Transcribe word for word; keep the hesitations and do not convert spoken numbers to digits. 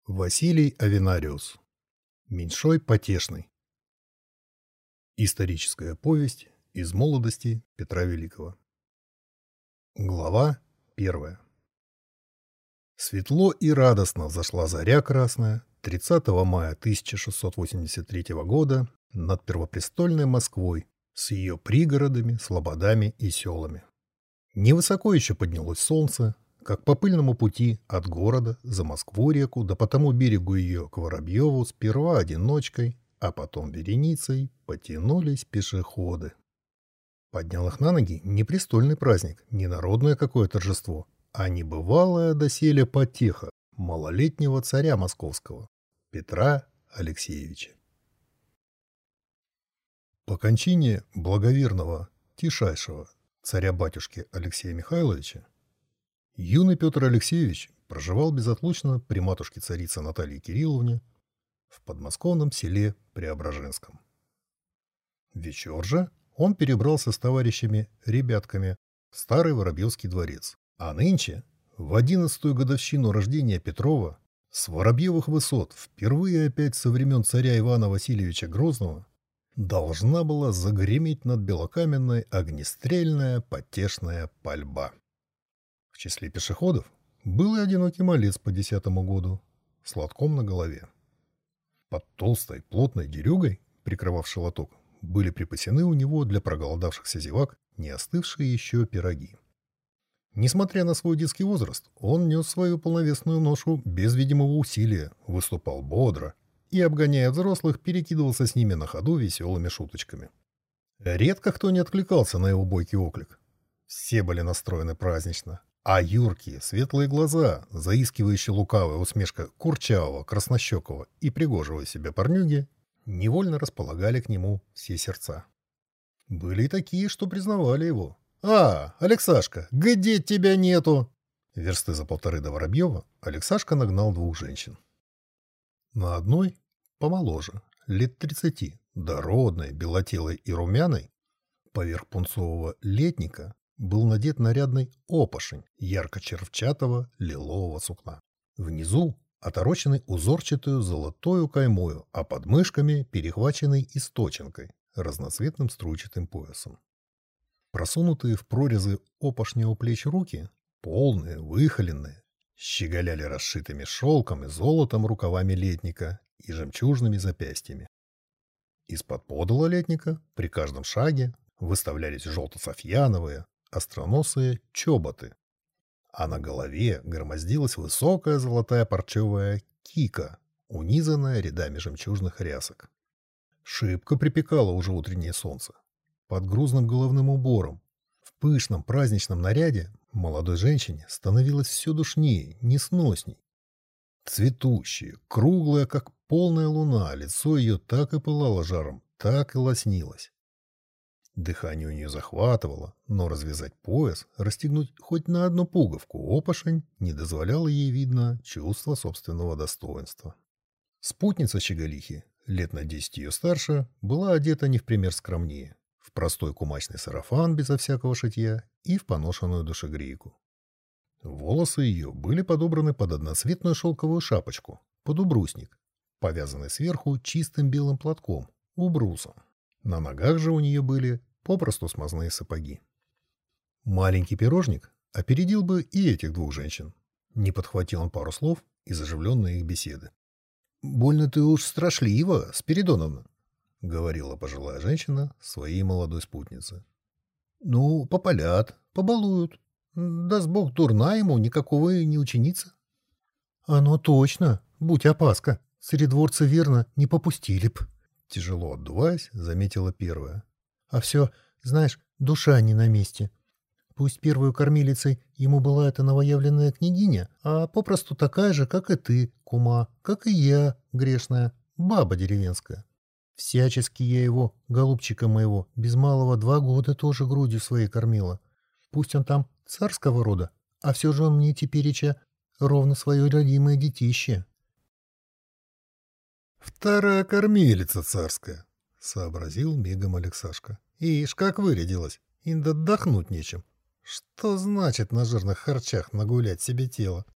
Василий Авенариус. Меньшой потешный. Историческая повесть из молодости Петра Великого. Глава первая. Светло и радостно взошла заря красная тридцатого мая тысяча шестьсот восемьдесят третьего года над первопрестольной Москвой с ее пригородами, слободами и селами. Невысоко еще поднялось солнце, как по пыльному пути от города за Москву-реку, да по тому берегу ее к Воробьеву сперва одиночкой, а потом вереницей потянулись пешеходы. Поднял их на ноги не престольный праздник, не народное какое торжество, а небывалая доселе потеха малолетнего царя московского, Петра Алексеевича. По кончине благоверного, тишайшего царя-батюшки Алексея Михайловича юный Петр Алексеевич проживал безотлучно при матушке-царице Наталье Кирилловне в подмосковном селе Преображенском. Вечер же он перебрался с товарищами-ребятками в старый Воробьевский дворец, а нынче, в одиннадцатую годовщину рождения Петрова, с Воробьевых высот впервые опять со времен царя Ивана Васильевича Грозного должна была загреметь над Белокаменной огнестрельная потешная пальба. В числе пешеходов был и одинокий малец по десятому году, с лотком на голове. Под толстой плотной дерюгой, прикрывавшей лоток, были припасены у него для проголодавшихся зевак не остывшие еще пироги. Несмотря на свой детский возраст, он нес свою полновесную ношу без видимого усилия, выступал бодро и, обгоняя взрослых, перекидывался с ними на ходу веселыми шуточками. Редко кто не откликался на его бойкий оклик. Все были настроены празднично. А юркие, светлые глаза, заискивающие лукавая усмешка курчавого, краснощекого и пригожего себя парнюги, невольно располагали к нему все сердца. Были и такие, что признавали его. «А, Алексашка, где тебя нету?» Версты за полторы до Воробьева Алексашка нагнал двух женщин. На одной, помоложе, лет тридцати, дородной, белотелой и румяной, поверх пунцового летника, был надет нарядный опошень ярко-червчатого лилового сукна. Внизу отороченный узорчатую золотою каймою, а под мышками перехваченный источенкой, разноцветным струйчатым поясом. Просунутые в прорезы опошня у плеч руки, полные, выхоленные, щеголяли расшитыми шелком и золотом рукавами летника и жемчужными запястьями. Из-под подола летника при каждом шаге выставлялись желто-софьяновые, остроносые чоботы, а на голове громоздилась высокая золотая парчевая кика, унизанная рядами жемчужных рясок. Шибко припекало уже утреннее солнце. Под грузным головным убором, в пышном праздничном наряде, молодой женщине становилось все душнее, несносней. Цветущее, круглое, как полная луна, лицо ее так и пылало жаром, так и лоснилось. Дыхание у нее захватывало, но развязать пояс, расстегнуть хоть на одну пуговку опошень не дозволяло ей, видно, чувство собственного достоинства. Спутница щеголихи, лет на десять ее старше, была одета не в пример скромнее, в простой кумачный сарафан безо всякого шитья и в поношенную душегрейку. Волосы ее были подобраны под одноцветную шелковую шапочку, под убрусник, повязанный сверху чистым белым платком, убрусом. На ногах же у нее были попросту смазные сапоги. Маленький пирожник опередил бы и этих двух женщин. Не подхватил он пару слов из оживленной их беседы. «Больно ты уж страшливо, Спиридоновна», — говорила пожилая женщина своей молодой спутнице. «Ну, попалят, побалуют. Даст Бог, дурна ему, никакого и не ученица». «Оно точно, будь опаска, царедворцы верно не попустили б», — тяжело отдуваясь, заметила первая. «А все, знаешь, душа не на месте. Пусть первую кормилицей ему была эта новоявленная княгиня, а попросту такая же, как и ты, кума, как и я, грешная, баба деревенская. Всячески я его, голубчика моего, без малого два года тоже грудью своей кормила. Пусть он там царского рода, а все же он мне тепереча ровно свое родимое детище». «Вторая кормилица царская», — сообразил мигом Алексашка. «Ишь, как вырядилась, и отдохнуть нечем. Что значит на жирных харчах нагулять себе тело?»